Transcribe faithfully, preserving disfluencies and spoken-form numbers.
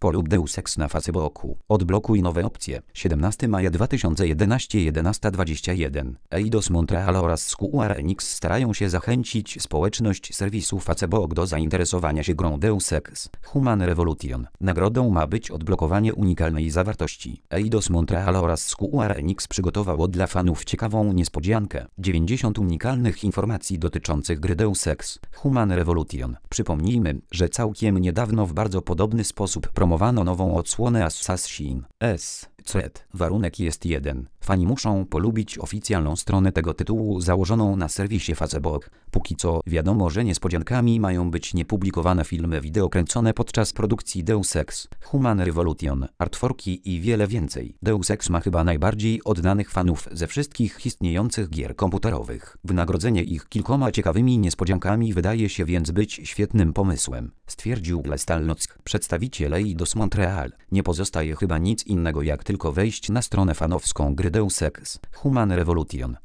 Polub Deus Ex na Facebooku. Odblokuj nowe opcje. siedemnastego maja dwa tysiące jedenastego jedenasta dwadzieścia jeden. Eidos Montreal oraz Square Enix starają się zachęcić społeczność serwisu Facebook do zainteresowania się grą Deus Ex Human Revolution. Nagrodą ma być odblokowanie unikalnej zawartości. Eidos Montreal oraz Square Enix przygotowało dla fanów ciekawą niespodziankę. dziewięćdziesiąt unikalnych informacji dotyczących gry Deus Ex Human Revolution. Przypomnijmy, że całkiem niedawno w bardzo podobny sposób promowano nową odsłonę Assassin's Creed. Warunek jest jeden. Fani muszą polubić oficjalną stronę tego tytułu założoną na serwisie Facebook. Póki co wiadomo, że niespodziankami mają być niepublikowane filmy wideo kręcone podczas produkcji Deus Ex Human Revolution, artworki i wiele więcej. Deus Ex ma chyba najbardziej oddanych fanów ze wszystkich istniejących gier komputerowych. Wynagrodzenie ich kilkoma ciekawymi niespodziankami wydaje się więc być świetnym pomysłem, stwierdził Lestalnock, przedstawiciel Eidos Montreal. Nie pozostaje chyba nic innego jak tylko wejść na stronę fanowską gry Deus Ex Human Revolution.